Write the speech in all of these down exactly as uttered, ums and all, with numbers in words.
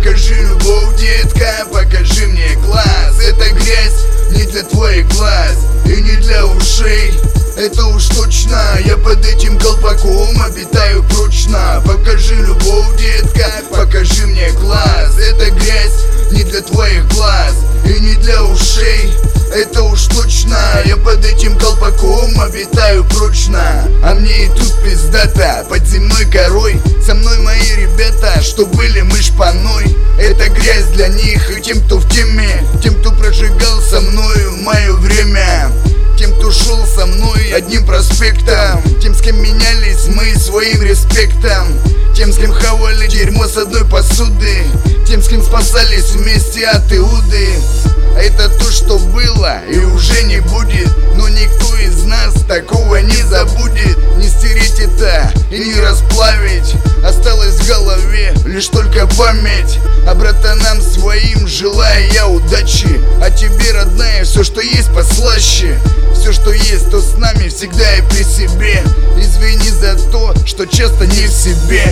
Покажи любовь, детка, покажи мне класс. Эта грязь не для твоих глаз и не для ушей, это уж точно. Я под этим колпаком обитаю прочно. Покажи любовь, детка, покажи мне класс. Эта грязь не для твоих глаз и не для ушей, это уж точно. Я под этим колпаком обитаю прочно. А мне и тут пиздата под земной корой. Со мной мои ребята, что были мы шпаной. Это грязь для них и тем, кто в теме, тем, кто прожигал со мною мое время, тем, кто шел со мной одним проспектом, тем, с кем менялись мы своим респектом, тем, с кем хавали дерьмо с одной посуды, тем, с кем спасались вместе от Иуды. Это то, что было и уже не будет, но никто из нас такого не забудет. Не стереть это и не расплавить, осталась в голове лишь только память. А братанам своим желаю я удачи, а тебе, родная, все, что есть, послаще. Все, что есть, то с нами всегда и при себе. Извини за то, что часто не в себе.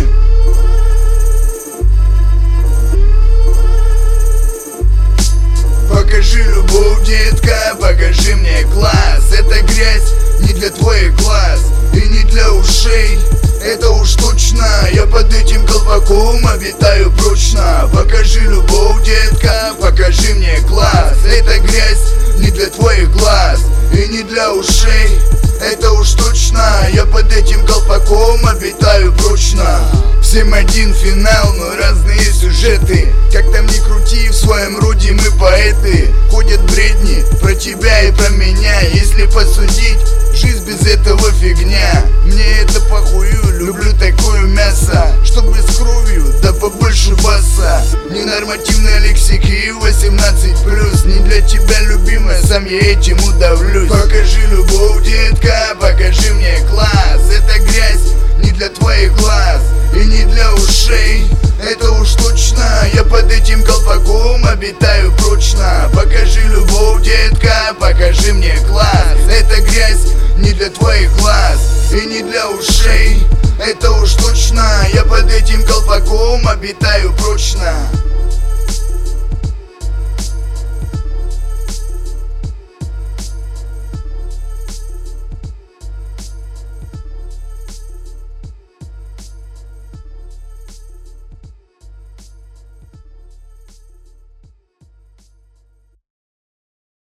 Покажи любовь, детка, покажи мне класс. Эта грязь не для твоих глаз и не для ушей, это уж точно. Я под этим колпаком обитаю прочно. Покажи любовь, детка, покажи мне класс. Эта грязь не для твоих глаз и не для ушей, это уж точно. Я под этим колпаком обитаю прочно. Всем один финал, но разные сюжеты. Как там ни крути, в своем роде мы поэты. Ходят бредни про тебя и про меня. Если посудить, жизнь без этого фигня. Мне это похую, люблю такое мясо, чтобы с кровью, да побольше баса. Ненормативной лексики восемнадцать плюс, не для тебя, любимая, сам я этим удавлюсь. Покажи любовь, детка, покажи мне класс. Эта грязь не для твоих глаз и не для ушей, это уж точно. Я под этим колпаком обитаю прочно. Покажи любовь, детка, покажи мне класс. Эта грязь не для твоих глаз и не для ушей, это уж точно. Я под этим колпаком обитаю прочно.